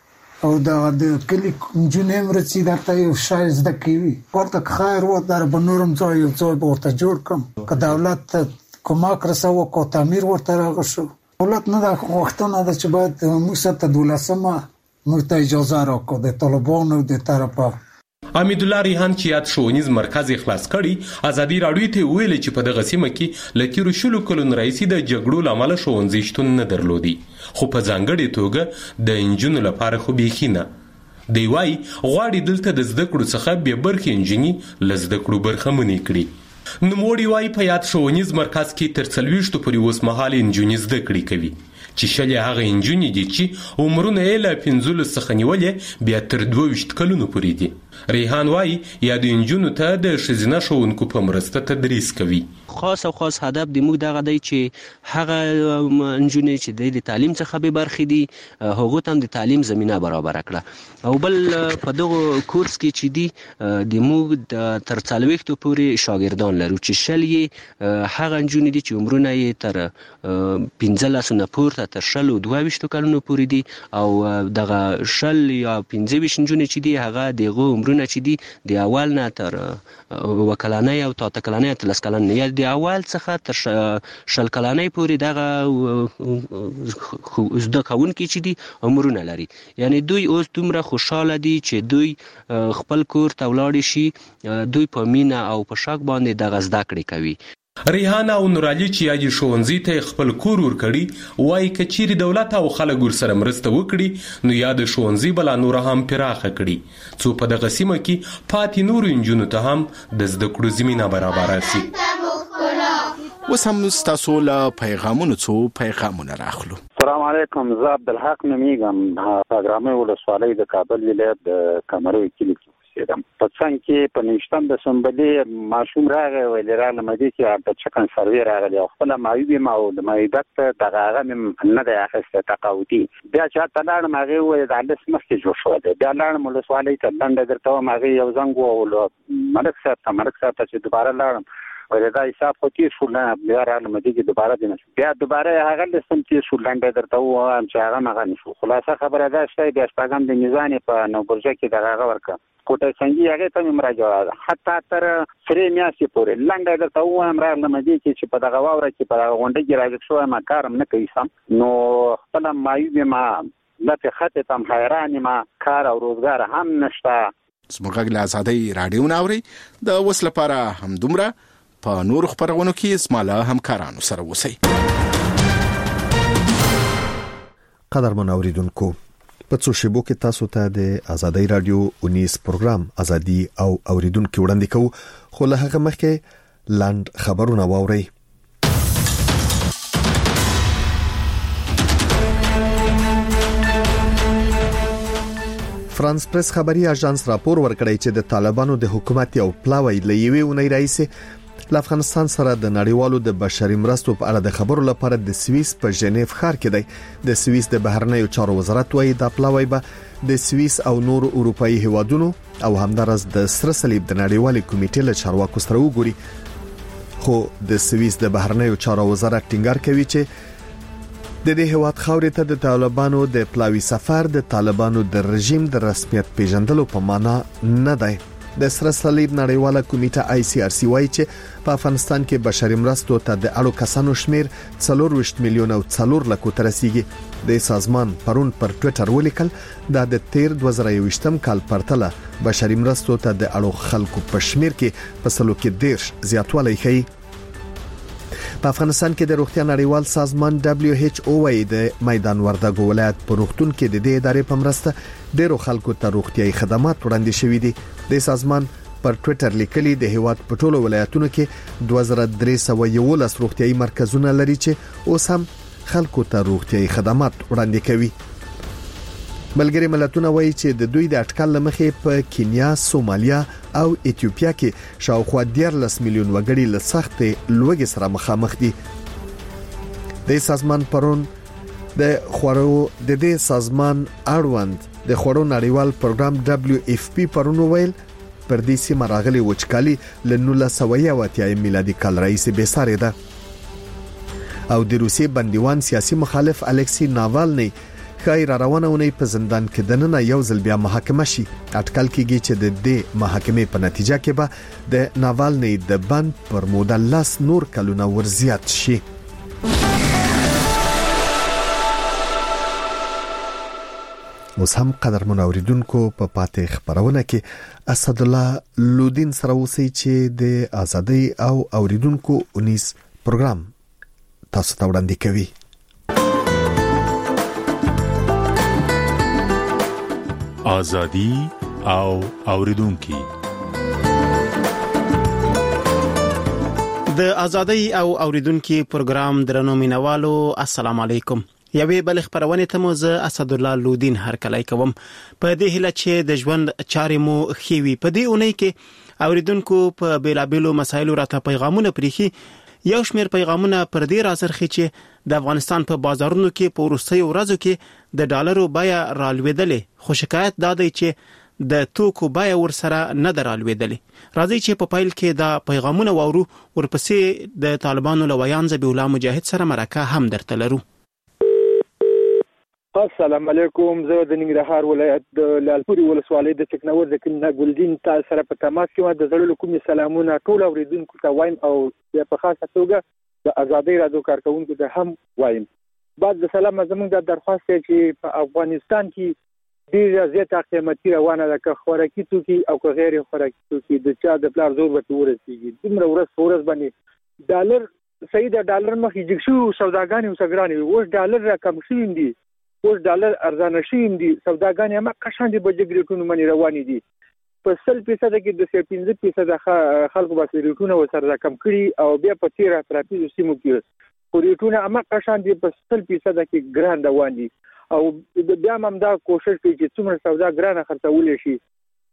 او د کلي نجونې هم رسي درته یو شی زده کوي. ورته که خیر و در به نور هم ځای یو ځای به ورته جوړ کړم که دولت کمک رسوه که تعمیر ورته راغی شو. دولت نه دا غوښتنه ده چې باید موږ ته 12مه موږ ته اجازه راکړو د طالبانو د طرفه. حمید الله ریحان چې یاد ښوونیز مرکز یې خلاص کړي ازادي راډیو ته ویلي چې په دغه سیمه کې له تیرو 20 کلونو راهیسې د جګړو له امله ښوونځي شتون نه درلودي خو په ځانګړې توګه د نجونو لپاره خو بیخي نه. دی وایي غواړي دلته د زده کړو څخه بې برخې نجونې له زده کړو برخمنې کړي. نوموړي وایي په یاد ښوونیز مرکز کې تر 40 پورې اوسمهال نجونې زده کړې کوي چې شلې هغه نجونې دي چې عمرونه یې له 15 څخه نیولې بیا تر 22 کلونو پورې دي. ریحان وایي یا د نجونو ته د ښځینه ښوونکو په مرسته تدریس کوي. خاص او خاص هدف د موږ دغه دی چې هغه نجونې چې د تعلیم څخه به برخې دي هغه ته د تعلیم زمينه برابر کړه. او بل په دغه کورس کې چې دی د موږ تر 40 پورې شاګردان لرو چې شلې هغه نجونې دي چې عمرونه یې تر 15 نه پورته تر 22 کلونو پورې دي او دغه شل یا 15 نجونې چې دی هغه دغه عمرونه چې دی د اول نه تر وکلانه او تا کلانه تر لسکلانه یا د اول څخه تر شل کلانه پورې دغه زده کوونکي چې دی عمرونه لري. یعنی دوی اوس دومره خوشاله دي چې دوی خپل کور ته ولاړ شي دوی په مینه او په شک باندې دغه زده کړې کوي. ریحان او نورعلي چې یادي ښوونځي ته خپل کور ورکړي وایي که چیرې دولت او خلک ورسره مرسته وکړي نو یا د ښوونځي بلا نور هم پراخه کړي څو په دغه سیمه کې پاتې نورو نجونو ته هم د زده کړو زمینه برابره شي. اوس هم ستاسو له پیغامونو څو پیغامونه راخلو. السلام علیکم. زه عبدالحق نومیږم. پاګرامي ولسوالۍ د کابل ولایت د کمروي کلي کې اوسېدم په څنګه کې په 19 دسمبر ماشوم راغی ویل را لمدي کې په چکن سروي راغلی خپل مایوي ما او د مایبت دغه هغه نه د اخیسته تقاوتي بیا چې تلاړ ماغه وې د اندس مخکې جوړ شو دی بیا لاړم ولسوالۍ ته لنډه درته ماغه یو زنګ او ملک صاحب چې دوباره لاړم ولې دا حساب خو تیر شو نه بیا را لمدي کې دوباره دینه بیا دوباره هغه لسم تیر شو لنډه درته وایم چې هغه مغه نشو خلاصه خبره ده چې بیا شپږم د میزان په نوبرجه کې دغه ورکه کوټه څنګه هغه ته مراجعه حتی تر سری میاشتې پورې لنډه درته وایم را لمدي کې چې په دغه واوره کې په غونډه کې راځي شو ما کارم نه کوي سم نو خپل مایوب ما لته خطه تم حیران ما کار او روزګار هم نشته زموږ له آزادۍ رادیو ناوري د وسله لپاره هم دومره په نور خبرونو کې اسماله همکارانو سره وسی قدر منوریدونکو په څو شیبو کې تاسو ته د آزادۍ رادیو 19 پروګرام ازادي او اوریدونکو وړاندې کوو خو له هغه مخکې لاند خبرونه واوري فرانس پریس خبري اژانس راپور ورکړی چې د طالبانو د حکومت یو پلاوی لوي ونی رئیس له افغانستان سره د نړیوالو د بشري مرستو په اړه د خبرو لپاره د سویس په ژنیف ښار کې دی د سویس د بهرنیو چارو وزارت وايي د پلاوی به د سویس او نور اروپאי هیوادونو او همدارس د سره صلیب د نړیوالې کمیټې له چارواکو سره وګوري خو د سویس د بهرنیو چارو وزارت ټینګار کوي چې د دې هیواد خاورې ته د طالبانو د پلاوی سفر د طالبانو د رژیم د رسمیت پیژندلو په معنا نه دی د سره صلیب نړیواله کمیټه ICRC وايي چې په افغانستان کې بشري مرستو ته د اړو کسانو شمیر 40 میلیون او 4 لک تر رسیدي د سازمان پرون پر ټوئیټر ولیکل د 2021م کال پرتله بشري مرستو ته د اړو خلکو په شمیر کې په سلو کې 10 زیاتوالی ښیي په افغانستان کې د روغتیا نړیوال سازمان WHO وايي د میدان وردګو ولایت په روغتون کې د دې ادارې په مرسته ډیرو خلکو ته روغتيایي خدمات وړاندې شوې دي د سازمان پر ټوئیټر لیکلي د هیواد په ټولو ولایتونو کې 2311 روغتيایي مرکزونه لري چې اوس هم خلکو ته روغتيایي خدمات وړاندې کوي ملګری ملتونه وایي چې د دوی د اټکل لمخې په کینیا، سومالیا او ایتیوپیا کې شاوخوا 13 میلیون وګړي له سختې لوږې سره مخامخ دي. د سازمان پرون د دې سازمان اړوند د خوړو نړیوال پروګرام WFP پرون ویل پر دې سیمه راغلي وچکالي له 1980 میلادي کال راهیسې بېسارې ده او د روسي بندیوان سیاسي مخالف الکسی ناوالني خیر روانونه په زندان کې دننه یو ځل بیا محاکمه شي. اټکل کېږي چې د دې محاکمې په نتیجه کې به د ناوالني د بند پر موده 10 نور کلونه ورزیات شي. اوس هم قدرمن اوریدونکو په پاتې خبرونه کې اسد الله لودین سره اوسئ چې د ازادۍ او اوریدونکو 19 پروګرام تاسو ته وړاندې کوي. ازادي او اوریدونکو د ازادۍ او اوریدونکو پروګرام درنو مینوالو السلام علیکم. یوې بل خبرونه ته مو زه اسد الله لودین هرکلی کوم په دې هله چې د ژوند چارې مو خېوي. په دې اونۍ کې اوریدونکو په بیلابېلو مسایلو راته پیغامونه پریخي. یو شمېر پیغامونه پر دې راځرخي چې د افغانستان په بازارونو کې په وروستیو ورځو کې د ډالرو بیه رالوېدلې خو شکایت دا دی چې د توکو بیه ورسره نه درالوېدلې. راځي چې په پایل کې دا پیغامونه وورو ورپسې د طالبانو لویان ذبیح الله مجاهد سره مرکه هم درته لرو. السلام علیکم. زه د ننګرهار ولایت د لالپوري ولسوالۍ د ټکنور د کلنا ګلدین تاسو سره په تماس کې و. د زړه کوم سلامونه ټول اوریدونکو ته وایم او په خاصه توګه د ازادۍ رادیو کارکونکو ته هم وایم. بعد د سلام زموږ د درخواست چې په افغانستان کې ډېر زیات قیمتي روانه ده که خوراکي توکي او که غیر خوراکي توکي د چا د پلار زور به ورسیږي. دومره ورځ باندې ډالر صحیح د ډالر مخې جګ شو سوداګانې وسګرانې اوس ډالر را کم شوي دي. اوس ډالر ارزانه شوي دي. سوداګانې هم قشان دي بجګ ریټونو باندې روانې دي. په 100% کې د 15% خلکو به ریټونه وسره کم کړي او بیا په 13% سیمو کې ریټونه هم قشان دي په 100% کې ګران روان دي او بیا هم دا کوشش کوي چې څومره سودا ګرانه خرڅول شي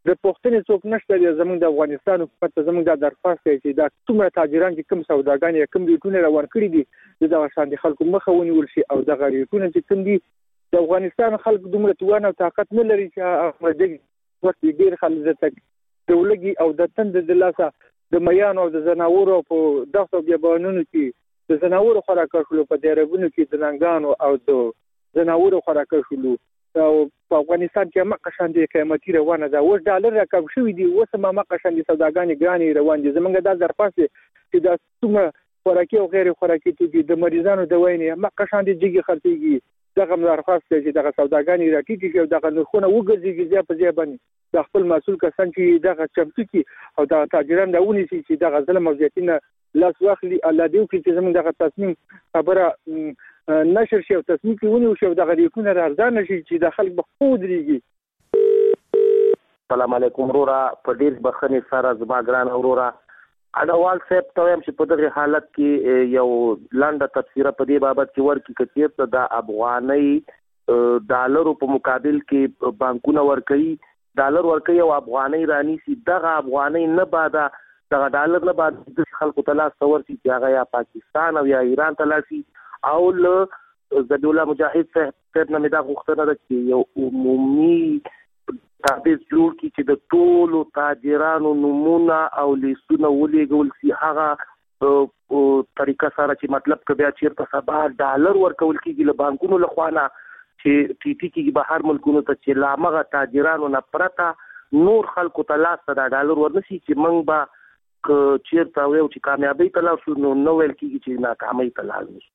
د پښتنې څوک نشته زمونږ د افغانستان حکومت ته زمونږ د درخواست دی چې دا څومره تاجران چې کوم سوداګان یا کوم ریټونه روان کړي دي دغه شان دي خلکو مخه ونیول شي او دغه ریټونه چې کوم دي د افغانستان خلک دومره توان او طاقت نه لري چې امدګ وخت ډیر خلک زته دولګي او د تند د لاسه د میان او د زناورو په دغه بیابانونو کې د زناورو خوراک شلو په دیربونو کې د ننګانو او د زناورو خوراک شلو او په افغانستان کې مکه شان دي قیمتي روانه ده و ډالر راکم شوې دي اوس مکه شان دي سوداګانې ګرانې روان دي زمونږ د درپاسه چې د څومره خوراکي او غیر خوراکي توکي د مریضانو د وینې مکه شان دي جګي خرڅيږي دغه درخواست چې دغه سوداګانې راکېږي او دغه نرخونه وګرځيږي ځکه په ځای باندې د خپل مسول کسان چې دغه چمتو کی او د تاجران داونی چې دغه ظلم او زیاتینه لاس واخلي الله دې وکړي چې زموږ دغه تصمیم خبره نشر شي او تصمیم کې ونیو شي دغه ریکونه ارزان شي چې د خلک بخود لريږي. السلام علیکم ورورا په ډیر بخنی سره زما ګران ورورا اډوال صاحب ته هم چې په دغه حالت کې یو لاندې تفسیر په دې بابت کې ورکی کچیر ته د افغاني ډالرو په مقابل کې بانکونه ورکي ډالر ورکي او افغاني رانی سي دغه افغاني نه بادا دغه ډالر نه بعد د خلکو ته لاس تور سي چې هغه یا پاکستان او یا ایران ته لاسي او زبیح الله مجاهد صاحب نه دا غوښتنه ده چې یو عمومي تعبیر جوړ کی چې د ټولو تاجرانو نمونه او لیستونه ولېګول سي هغه طریقه سره چې مطلب کبه چیرته سبا ډالر ورکول کیږي له بانکونو لخوانه چې ټي کې بهر ملکونو ته چې لامغه تاجرانو نه پرته نور خلکو ته لاس ته ډالر ورنسي چې موږ به چیرته ویو چې کامیابی ته لاړ شو نو ویل کیږي چې ناکامۍ ته لاړ شو.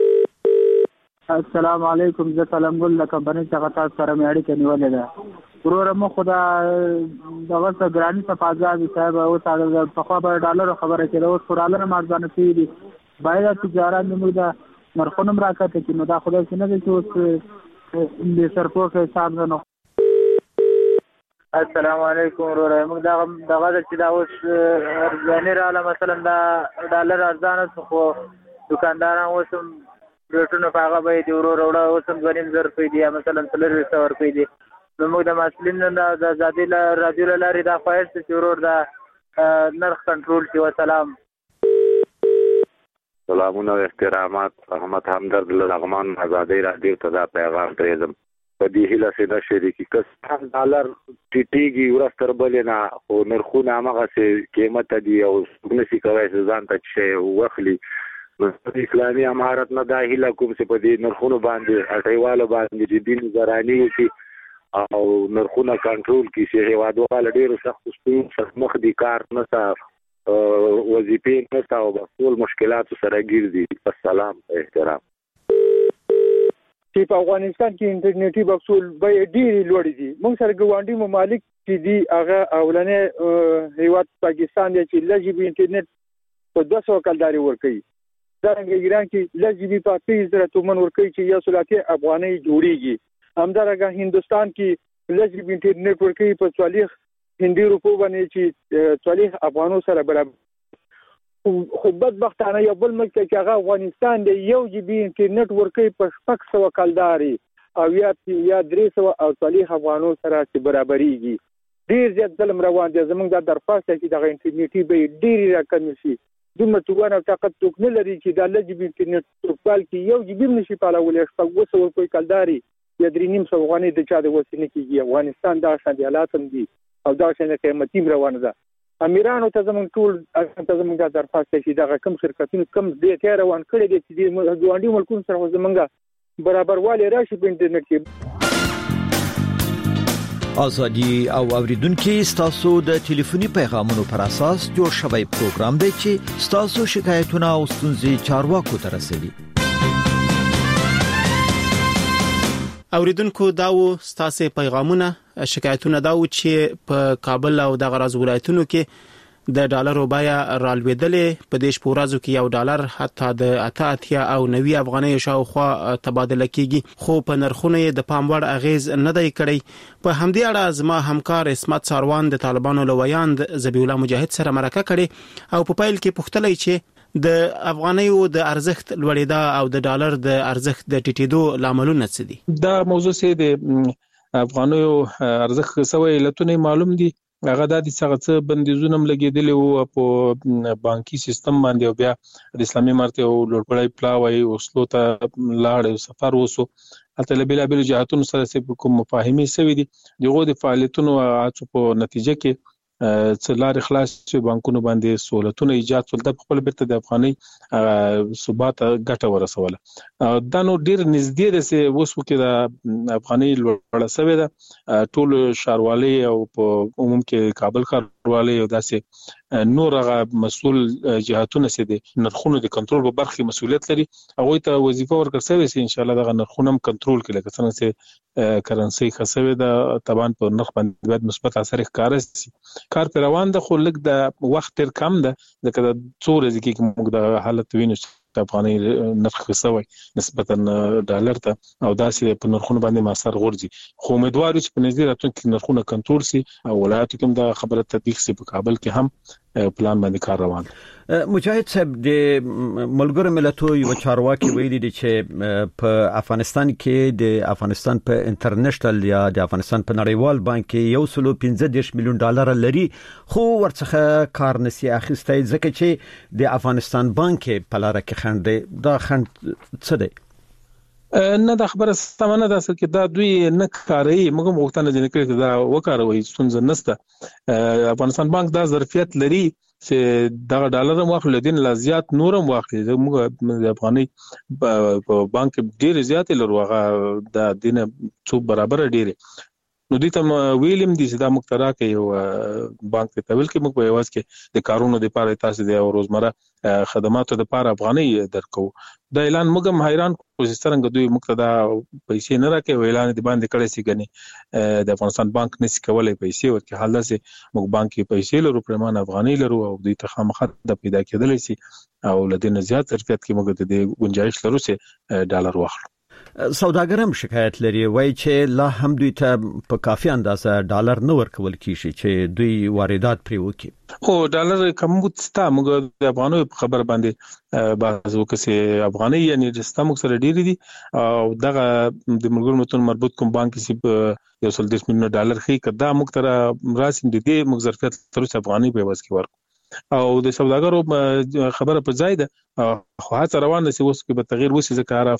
السلام علیکم زه سلام ګل کمپنی څخه تاسو سره مې اړیکه نیولې ده ورور مو خدا دغه ګرانی صفاجاد صاحب او تاسو په خوا به ډالر خبره کړو اوس ډالر مارځانه پیری باید تجارت موږ دا مرخونم راکته چې نو دا خدای څنګه دې چې اوس دې سرپوښ حساب نه. السلام علیکم ورور موږ دغه چې دا اوس ارزانه رااله مثلا دا ډالر ارزانه خو دکانداران اوسم ریټونه هغه به دی ورور وړه اوسم 2000 روپۍ دی مثلا 300 روپۍ دی نو موږ د مسلین د آزادی رادیو لاري دا خواهش چې ورور دا نرخ کنټرول شي. وسلام. سلامونه او احترامات احمد همدرد لغمان آزادی رادیو ته دا پیغام درېزم په دې هیله چې د شریکي کس ډالر ټیټیږي ورستر بلنه او نرخونه هغه سي قیمت دی او نشي کوي ځان ته شي وخلی اسلامي امارت نه دا هیله کوم چې په دې نرخونو باندې اټیواله باندې دین زرانی وي او نرخونه کنټرول کړي چې هیوادوال ډیرو سخت ستونزو مخ دي کار نه وظیفې نه او ټول مشکلات سره ګرځي. السلام احترام. چې په افغانستان کې انټرنیټي بکسول به ډېری لوړ دي موږ سره ګوانډي ممالک چې دي هغه اولنې هیواد پاکستان دی چې لږ انټرنیټ په 200 کلداري ورکوي څنګه ایران کې لږ په 30,000 تومن ورکوي چې یو سلاته افغاني جوړیږي همدارنګه هندستان کې لږ انټرنیټ ورکوي په 40 هندي روپو باندې چې 40 افغانو سره برابر خو بدبختانه یو بل ملک چې هغه افغانستان دی یو جی بي انټرنیټ ورکوي په 600 کلداري او یا 300 او 40 افغانو سره چې برابرېږي ډیر زیات ظلم روان دي زمونږ د درخواست چې د انټرنیټي به ډیر راکم شي دومره توان او طاقت توک نه لري چې د لږ انټرنیټ پروفایل کې یو جی بي نشي پالولې شپږ وسو کوئی کلداري یا 300 افغاني د چا د وسینې کېږي افغانستان دا شان دي حالات هم دي او دا شان قیمتي روانه ده امیرانو ته زمونږ ټول ته زمونږ د درخواست چې دا کم شرکتونه کم دې ته روان کړي دي چې د ګوانډي ملکونو سره زمونږ برابر والي راشي په انټرنیټ کې. ازادي او اوریدونکو ستاسو د ټلیفوني پیغامونو پر اساس جوړ شوی پروګرام دی چې ستاسو شکایتونه او ستونزې چارواکو ته رسوي. اوریدونکو داو ستاسو پیغامونه شکایتونه داو چې په کابل او د غراز ولایتونو کې د ډالرو بیه رالوېدلې په دیش پورازو کې یو ډالر حتی د 88 او 90 افغانۍ شاوخوا تبادله کیږي خو په نرخونه د پام وړ اغیز نه دی کړی. په همدې اړه زما همکار اسمت ساروان د طالبانو لویاند زبیح الله مجاهد سره مرکه کړي او په پیل کې پوښتلې چې د افغانیو د ارزښت لوړېدا او د ډالر د ارزښت د ټیټېدو لاملونه څه دي. دا موضوع سي د افغانیو ارزښت سوی لتونه معلوم دي هغه د څه بندیزونه لګیدل او په بانکي سیستم باندې او بیا د اسلامي امارت او لوړپړی پلاوی اوسلو ته لاړ سفر وسو اته بل جهاتونو سره کوم مفاهمي سوي دي دغه د فعالیتونو په نتیجه کې څلار خلاص بانکونو باندې سہولتونه ایجاد ول د خپل بیرته د افغاني ثبات ګټه ورسوله دا نو ډیر نږدې ده چې وسو کې د افغاني لوړ سوي ده ټول شاروالي او په عموم کې کابل ښاروالي او داسې نور هغه مسول جهاتونه سي دي نرخونو د کنټرول په برخه مسولیت لري هغه ته وظیفه ورکړ سوي سي ان شاء الله د نرخونو کنټرول کړي لکه څنګه چې کرنسي خسوي د تبان په نرخ باندې مثبت اثر ښکار شي کار پر روان ده خو لږ د وخت تر کم ده ځکه د څو ورځې کې موږ د حالت وینو د افغاني نرخ خسوي نسبتا ډالر ته او داسې په نرخونو باندې ماسر غورځي خو امیدوار چې په نږدې راتلونکي نرخونه کنټرول شي او ولایتو کې د خبره تطبیق شي په کابل کې هم پلان باندې کار روان مجاهد صاحب د ملګرو ملتونو یو چارواکي ویلي دي چې په افغانستان کې د افغانستان په انټرنیشنل یا د افغانستان په نړیوال بانک کې 115 میلیون ډالر لري خو ورڅخه کار نسی اخیستای ځکه چې د افغانستان بانک په لار کې خند دا خند څه دی نه د خبره سمانه ده چې دا دوی نه کاری موږ غوښتنه دي چې دا وکاروي ستونزه نشته افغانستان بانک دا ظرفیت لري چې دا ډالر واخلو دین لا زیات نورم واخلي موږ د افغاني بانک ډیر زیات لروغه د دینه څو برابر ډیر نو دې ته ویلم دي چې دا مخترع کوي او بانک ته ویل کې موږ په یواز کې د کارونو لپاره تاسو د روزمره خدماتو لپاره افغاني درکو دا اعلان موږ حیران کوشش څنګه دوی مقتدا پیسې نه راکې اعلان دي باندې کړی سي غني د افغانستان بانک نس کولای پیسې ورکه حال ده چې موږ بانک کې پیسې لرو پرمان افغاني لرو او دوی ته خامخا د پیدا کېدل سي او لدین زیات ظرفیت کې موږ د گنجائش لرو چې ډالر واخلو سوداګرم شکایت لري وای چې لا هم دوی ته په کافي اندازه ډالر نه ورکول کیږي چې دوی واردات پرې وکړي او ډالر کمبود ستا موږ د افغانو خبر باندې بعضو کسي افغاني یعنی رستا موږ سره ډیری دي او دغه د ملګرو ملتونو مربوط کوم بانک سي 110 میلیون ډالر خي کدا موږ تر راسم دي د موږ ظرفیت تر افغاني په واسه کې ورکو او د سوداګرو خبره پر ځای ده خو هڅه روانه سي اوس کې به تغییر وشي ځکه هر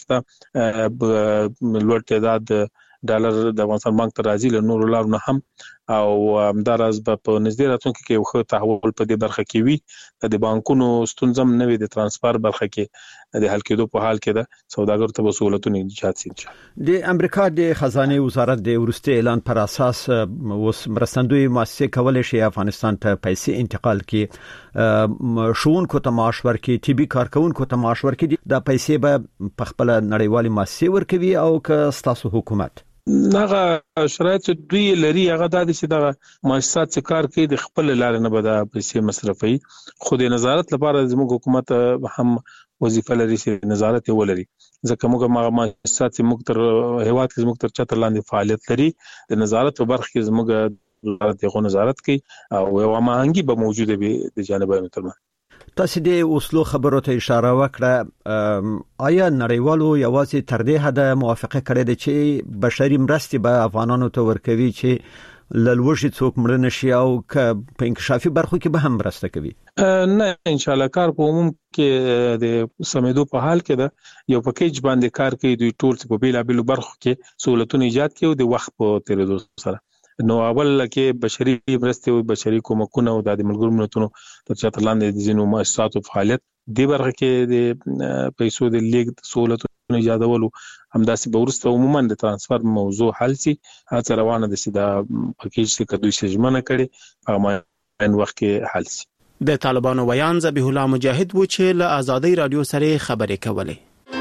هفته لوړ تعداد ډالر د افغانستان بانک ته راځي له نورو لارو نه هم او همدارس په نږدې راتلونکي کې یو ښه تحول په دې برخه کې وي د بانکونو ستونزم نه وي د ترانسفر برخه کې د حل کېدو په حال کې ده سوداګر ته وسولتونه ایجاد شي د امریکا د خزانه وزارت د ورستي اعلان پر اساس اوس مرستندوی مؤسسه کولای شي افغانستان ته پیسې انتقال کړي شونکو ته معاش ورکړي طبي کارکونکو ته معاش ورکړي د پیسې به په خپل نړیوالي مؤسسه ورکوي او که ستاسو حکومت هغه شرایط دوی لري هغه د چې د مؤسسات څخه کار کوي د خپل لارې نه به د پیسې مصرفي خو د نظارت لپاره زموږ حکومت هم وظیفه لري چې نظارت ولري ځکه موږ مؤسسات موږ تر هیواد کې موږ تر چتر لاندې فعالیت لري د نظارت په برخه کې زموږ دغه نظارت کوي او یو ماهنګي به موجوده وي د جانبونو ترمنځ تاسو د اوسلو خبرو ته اشاره وکړه آیا نړیوالو یوازې تر دې حد موافقه کړې ده چې بشري مرستې به افغانانو ته ورکوي چې لوړشي څوک مړ نشي او په انکشافي برخو کې به هم مرسته کوي نه ان شاء الله کار په عموم کې د سمېدو په حال کې ده یو پکیج باندې کار کوي دوی ټول په بیلابیلو برخو کې سہولتونه ایجاد کوي د وخت په تیریدو سره نو اول کې بشري مرستې او بشري کومکونه او د ملګرو ملتونو تر چتر لاندې د ځینو مؤسساتو فعالیت د برخه کې د پیسو د لیږد سہولتونه ایجادولو همداسې به ورسته عموما د ترانسفر موضوع حل شي هڅه روانه ده چې دا پکیج چې کدوې سجمنه کړي هغه ان وخت کې حل شي د طالبانو ویان ذبیح الله مجاهد و چې له آزادۍ رادیو سره خبرې کولې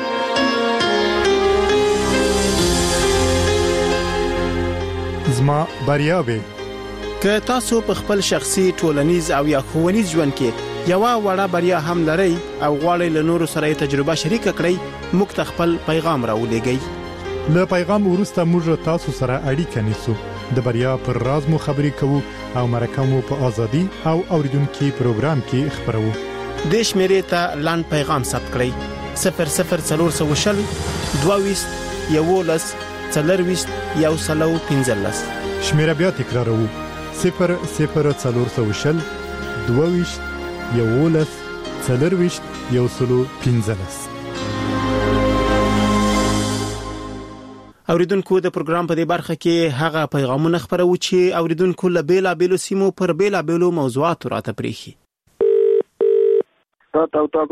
زما بریاوي که تاسو په خپل شخصي ټولنیز او یا ښوونیز ژوند کې یو وړه بریا هم لرئ او غواړئ له نورو سره تجربه شریک کړئ موږ ته خپل پیغام راولېږئ له پیغام وروسته موږ تاسو سره اړیکه نیسو د بریا پر راز مو خبرې کوو او مرکه مو په ازادي او اوریدونکو پروګرام کې خبرو د شمیرې ته لاند پیغام ثبت کړئ 0040 22 11 40 115. شمیره بیا تکراروو 0 0 420 22 11 40 115. اوریدونکو د پروګرام په دې برخه کې هغه پیغامونه خبرو چې اوریدونکو له بیلابېلو سیمو پر بیلابېلو موضوعاتو راته پریخي.